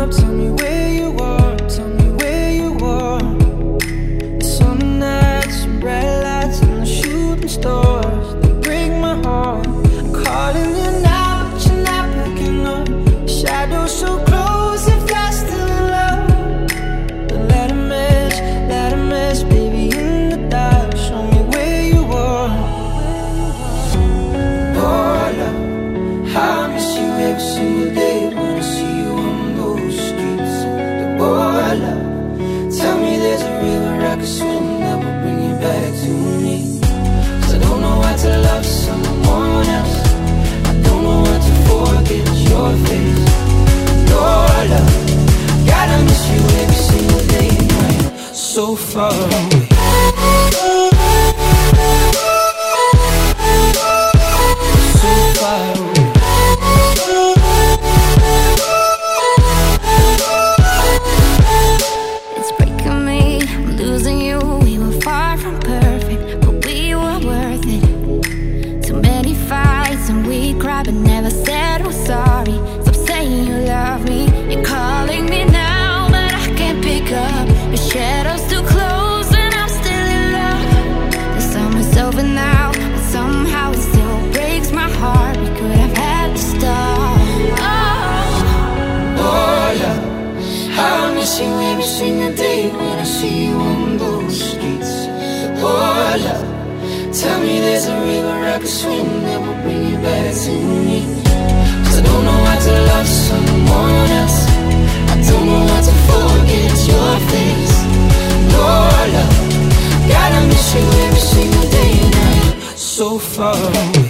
up, tell me where you are, tell me where you are. The summer nights, some bright lights, and the shooting stars, they break my heart. I'm calling you now, but you're not picking up. Shadows so close, if you're still in love. But let a mess, baby, in the dark. Show me where you are. Oh, love, how I miss you every single day when I see you on those streets. Oh, love, tell me there's a river I could swim that will bring you back to me. 'Cause I don't know how to love someone else. I don't know how to forget your face. Oh, love, gotta miss you every single day and night. So far away. So far away. It's breaking me, I'm losing you. We were far from perfect, but we were worth it. Too many fights and we cried but never said we're sorry. Stop saying you love me, you're calling me now, but I can't pick up. The shadow's too close and I'm still in love. The summer's over now, but somehow it still breaks my heart. We could have had to stop. Oh, love, how I miss you every single day when I see you on those streets. Oh, love, tell me there's a river I could swim that will bring you back to me. 'Cause I don't know how to love someone else. I don't know how to forget your face. Oh, love, gotta miss you every single day and night. So far away.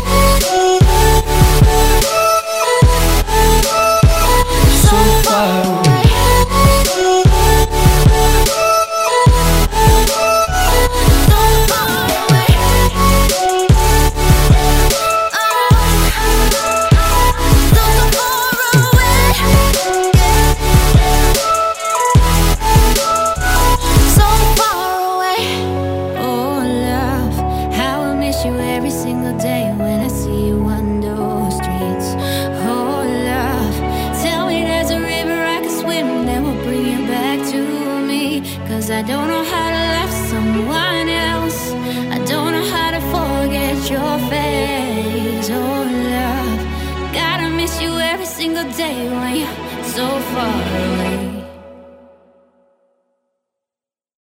So far away. Every single day when I see you on those streets. Oh love, tell me there's a river I can swim that will bring you back to me. 'Cause I don't know how to love someone else. I don't know how to forget your face. Oh love, gotta miss you every single day when you're so far away.